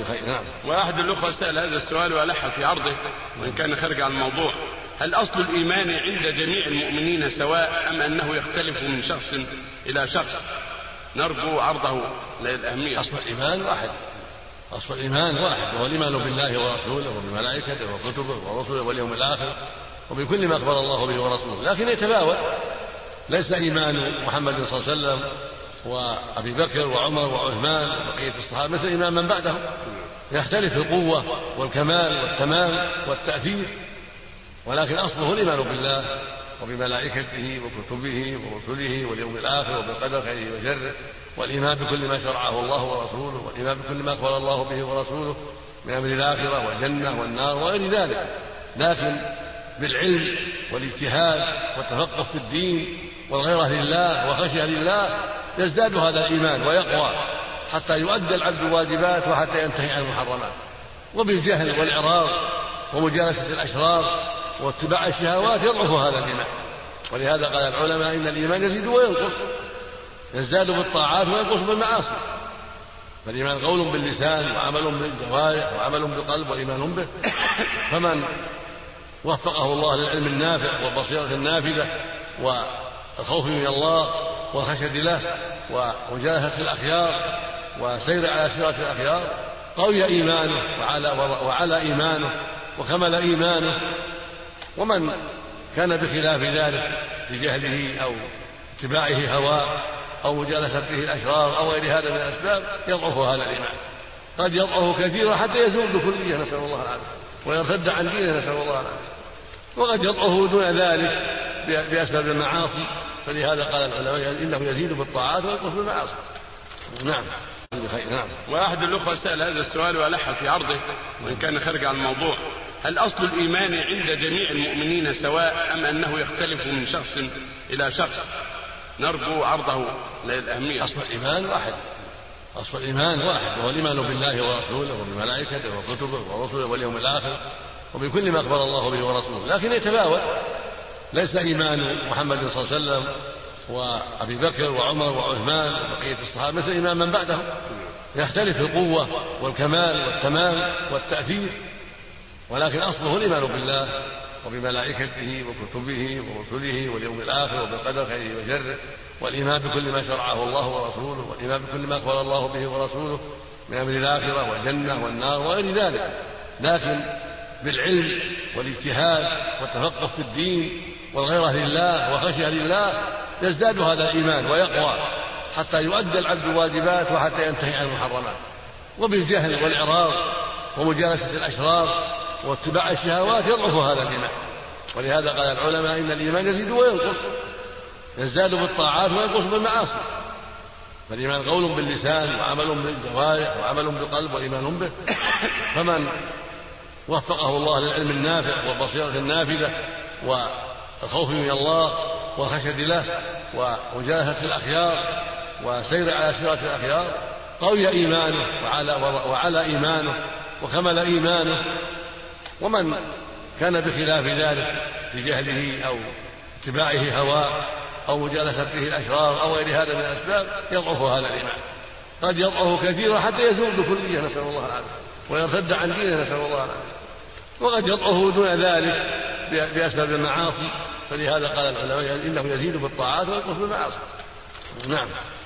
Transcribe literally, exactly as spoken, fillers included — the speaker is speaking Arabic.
بخير. نعم. وأحد الأخوة سأل هذا السؤال وألح في عرضه وإن كان خارج عن الموضوع: هل أصل الإيمان عند جميع المؤمنين سواء أم أنه يختلف من شخص إلى شخص؟ نرجو عرضه للأهمية. أصل الإيمان واحد، أصل الإيمان واحد، وهو الإيمان بالله ورسوله وبملائكته وكتبه ورسله واليوم الآخر وبكل ما أخبر الله به ورسوله، لكن يتفاوت. ليس إيمان محمد صلى الله عليه وسلم وأبي بكر وعمر وعثمان وبقية الصحابة مثل إيمان من بعدهم، يختلف القوة والكمال والتمام والتأثير، ولكن أصله الإيمان بالله وبملائكته وكتبه ورسله واليوم الآخر وبالقدر خيره وشره، والإيمان بكل ما شرعه الله ورسوله، والإيمان بكل ما أخبر الله به ورسوله من أمر الآخرة والجنة والنار وغير ذلك، لكن بالعلم والاجتهاد والتفقه في الدين والغيرة لله وخشية لله يزداد هذا الإيمان ويقوى حتى يؤدي العبد الواجبات وحتى ينتهي عن المحرمات. وبالجهل والإعراض ومجالسة الأشرار واتباع الشهوات يضعف هذا الإيمان. ولهذا قال العلماء إن الإيمان يزيد وينقص، يزداد بالطاعات وينقص بالمعاصي. فالإيمان قول باللسان وعمل بالجوارح وعمل بالقلب وإيمان به، فمن وفقه الله للعلم النافع والبصيرة النافذة والخوف من الله والخشية له ومجالسة الأخيار وسير على صراط الأخيار قوي إيمانه وعلى, وعلى إيمانه وكمل إيمانه. ومن كان بخلاف ذلك بجهله أو اتباعه هواه أو مجالسته الأشرار أو غير هذا من الأسباب يضعف هذا الإيمان، قد يضعف كثيرا حتى يزول بكلية نسأل الله العافية ويرتد عن دينه نسأل الله العافية، وقد يضعف دون ذلك بأسباب المعاصي. فلهذا قال العلماء إنه يزيد بالطاعات وينقص بالمعاصي. نعم. نعم. وأحد الأخوة سأل هذا السؤال وألح في عرضه وإن كان خارج عن الموضوع: هل أصل الإيمان عند جميع المؤمنين سواء أم أنه يختلف من شخص إلى شخص؟ نرجو عرضه للأهمية. أصل الإيمان واحد، أصل الإيمان واحد، وهو الإيمان بالله ورسوله وبملائكته وكتبه ورسله واليوم الآخر وبكل ما أخبر الله به ورسوله، لكن يتفاوت. ليس إيمان محمد صلى الله عليه وسلم وأبي بكر وعمر وعثمان وبقية الصحابة مثل إيمان من بعدهم، يختلف القوة والكمال والتمام والتأثير، ولكن أصله الإيمان بالله وبملائكته وكتبه ورسله واليوم الآخر وبالقدر خيره وشره، والإيمان بكل ما شرعه الله ورسوله، والإيمان بكل ما أخبر الله به ورسوله من أمر الآخرة والجنة والنار وغير ذلك، لكن بالعلم والاجتهاد والتفقه في الدين والغيرة لله وخشية لله يزداد هذا الإيمان ويقوى حتى يؤدي العبد الواجبات وحتى ينتهي عن المحرمات. وبالجهل والإعراض ومجالسة الأشرار واتباع الشهوات يضعف هذا الإيمان. ولهذا قال العلماء إن الإيمان يزيد وينقص، يزداد بالطاعات وينقص بالمعاصي. فالإيمان قول باللسان وعمل بالجوارح وعمل بالقلب وإيمان به، فمن وفقه الله للعلم النافع والبصيرة النافذة والخوف من الله والخشية له ومجالسة الأخيار وسير على صراط الأخيار قوي إيمانه وعلى, وعلى إيمانه وكمل إيمانه. ومن كان بخلاف ذلك بجهله أو اتباعه هواه أو مجالسته الأشرار أو غير هذا من الأسباب يضعف هذا الإيمان، قد يضعف كثيرا حتى يزول بكلية نسأل الله العافية ويرتد عن دينه نسأل الله العافية، وقد يضعف دون ذلك بأسباب المعاصي. فلهذا قال العلماء إنه يزيد بالطاعات وينقص بالمعاصي. نعم.